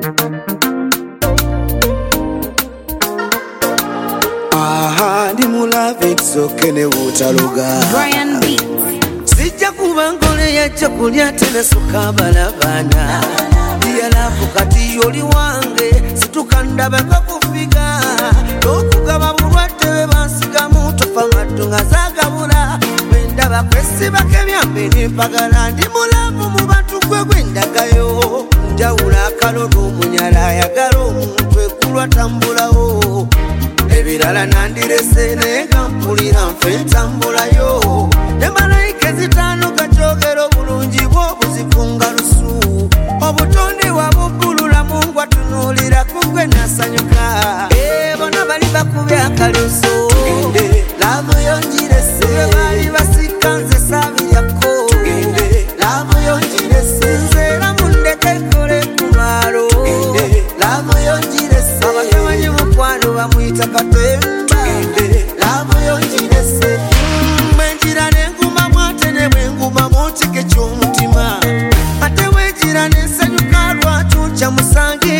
Ndi mulave tsokene butaluga Brian B. Sijja kuba ngole yajja kulya tena sukabala bana Diyalafu kati yoli wange situka ndaba kakufiga Okugaba bulwadde bansigamu tofa mattu nga zagabula Bwendaba kwesiba kemyambe nempagala ndi mulavu mu bantu gwe gwendagayo Njawula akalono omunyala ayagala omuntu ekulwa tambulawo Ebirala nandirese nega mpulira nfe ntambulayo Ne malayika ezitaano kakyogero bulungi bw'obuzikunga lusu Obutonde wabubbulula Mungu atunuulira kugwe nasanyuka Bonna bali bakubye akaluso Laavu yonjirese bali basika nze saabiryako Laavu yonjirese nzeera mundeke kole kumalo Laavu yonjirese abatamanyi mukwano bamuyita katemba Laavu yonjirese Mwenjira n'enguma mwate ne bwenguma mu kike ky'omutima Ate wenjira n'ensanyuka lwatu nkya musange